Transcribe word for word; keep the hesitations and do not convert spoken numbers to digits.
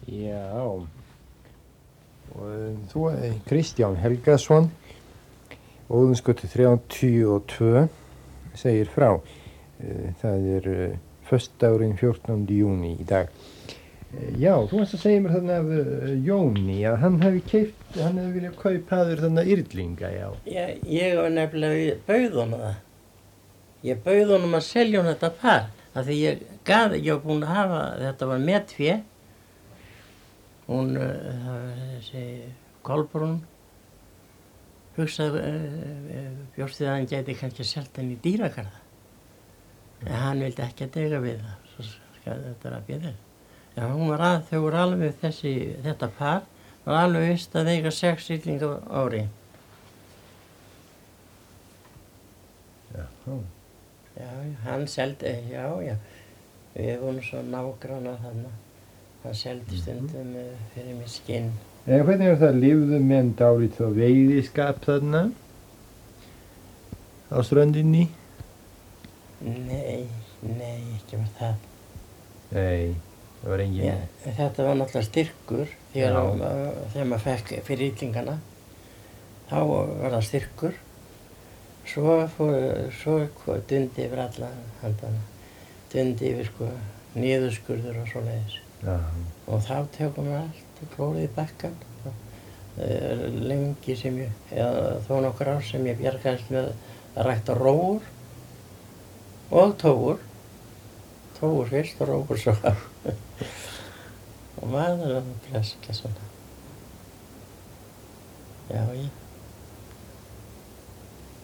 Já, og þú er Kristján Helgason, Óðinsgötu þrjátíu og tvö, segir frá. Það er föstudagurinn fjórtánda júní í dag. Já, þú varst að segja mér þarna af Jóni að hann hefði keypt, hann hefði viljað kaupa þér þarna yrlinga, já. Já, ég var nefnilega bauð honum það. Ég bauð honum að selja honum þetta par, af því ég gaf, ég var búinn að hafa, þetta var metfé. Hún, það var þessi Kolbrún, hugsaði, bjóst við að hann gæti kannski selt henni í dýragarða. En hann vildi ekki að dega við það, svo skal þetta er að bíða. Já, hún var að, þau voru alveg þessi, þetta par, var alveg vist að eiga sex yrlinga á ári. Já, já, hann seldi, já, já, við vorum svo nágrannar þarna. Hann seldi stundum mm-hmm. fyrir mig skinn. En hvernig er það, lifðu menn dálítið á veiðiskap þarna á ströndinni? Nei, nei, ekki var það. Nei, það var engin... Ja, þetta var náttúrulega styrkur, þegar, þegar maður fekk fyrir yllingana. Þá var það styrkur. Svo, fór, svo dundi yfir alla handana. Dundi yfir sko, niðurskurður og svoleiðis. Já. Og þá tökum við allt og klórið í bekkan. Lengi sem ég, eða þó nokkur ár sem ég bjargaðist með að rækta róur og tófur. Tófur fyrst og róur svo. Og maður var að blessa svona. Já, ég.